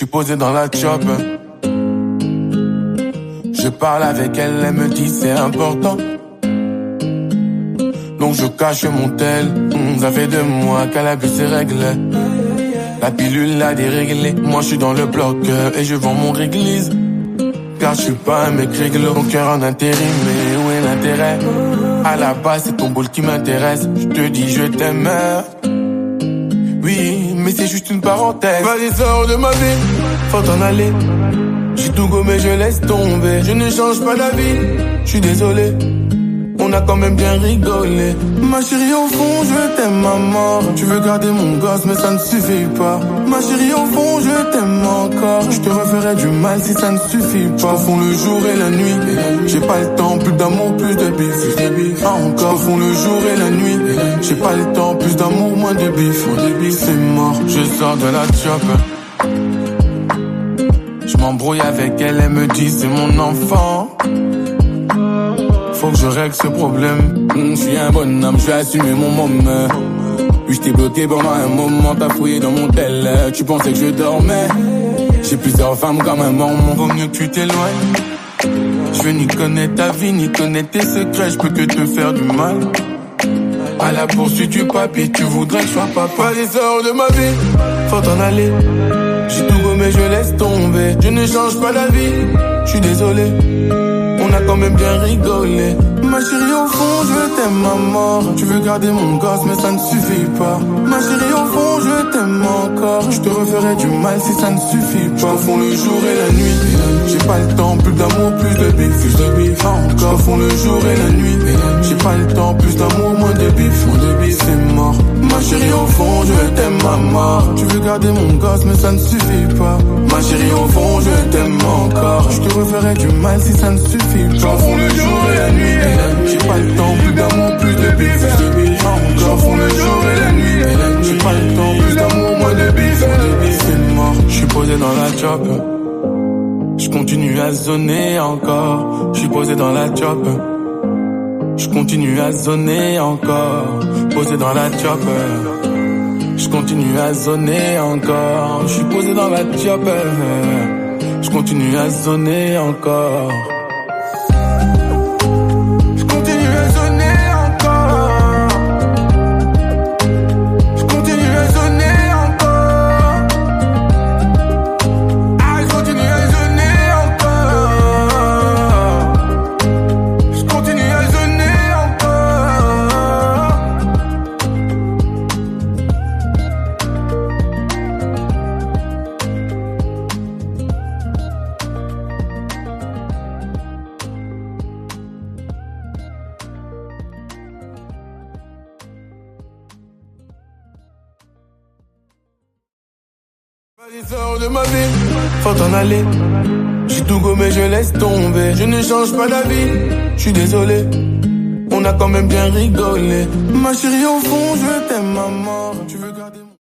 J'suis posé dans la chop. Je parle avec elle, elle me dit c'est important. Donc je cache mon tel. Ça fait 2 mois qu'elle a bu ses règles. La pilule l'a déréglé. Moi je suis dans le bloc et je vends mon réglise. Car je suis pas un mec réglo. Mon cœur en intérim, mais où est l'intérêt? À la base c'est ton boule qui m'intéresse. Je te dis je t'aime. Oui, mais c'est juste une parenthèse. Vas-y sors de ma vie, faut t'en aller. J'ai tout gommé, je laisse tomber. Je ne change pas d'avis, je suis désolé. On a quand même bien rigolé. Ma chérie au fond je t'aime à mort. Tu veux garder mon gosse mais ça ne suffit pas. Ma chérie au fond je t'aime encore. Je te referai du mal si ça ne suffit pas. Au fond le jour et la nuit, j'ai pas le temps, plus d'amour, plus de bif. Ah encore, au fond le jour et la nuit, j'ai pas le temps, plus d'amour, moins de bif. C'est mort, je sors de la chop. Je m'embrouille avec elle, elle me dit c'est mon enfant. Faut que je règle ce problème. Je suis un bonhomme, je vais assumer mon moment. Puis je t'ai bloqué pendant un moment, t'as fouillé dans mon tel. Tu pensais que je dormais. J'ai plusieurs femmes comme un mormon. Vaut mieux que tu t'éloignes. Je veux ni connaître ta vie, ni connaître tes secrets. Je peux que te faire du mal. À la poursuite du papier, tu voudrais que je sois papa. Allez, sors de ma vie, faut t'en aller. J'ai tout gommé, je laisse tomber. Je ne change pas d'avis, je suis désolé. On a quand même bien rigolé. Ma chérie au fond je t'aime à mort. Tu veux garder mon gosse mais ça ne suffit pas. Ma chérie au fond je t'aime encore. Je te referai du mal si ça ne suffit pas. Au fond le jour et la nuit, j'ai pas le temps, plus d'amour, plus de bif. Encore au fond le jour et la nuit, j'ai pas le temps, plus d'amour, moins de bif. C'est mort. Ma chérie au fond je t'aime à mort. Tu veux garder mon gosse mais ça ne suffit pas. Ma chérie au fond je t'aime encore. Je te referai du mal si ça ne suffit pas. Au fond le jour et la nuit, j'ai pas le temps, plus d'amour, plus de bif. Encore au fond le jour et la nuit, j'ai pas le temps, plus d'amour, moins de bif. C'est mort. Je suis posé dans la chop. Je continue à zoner encore. Je suis posé dans la chop. Je continue à zoner encore. Posé dans la chop. Je continue à zoner encore. Je suis posé dans la chop. Je continue à zoner encore. Vas-y sors de ma vie, faut t'en aller. J'ai tout gommé, je laisse tomber. Je ne change pas d'avis, je suis désolé. On a quand même bien rigolé. Ma chérie au fond je t'aime à mort. Tu veux garder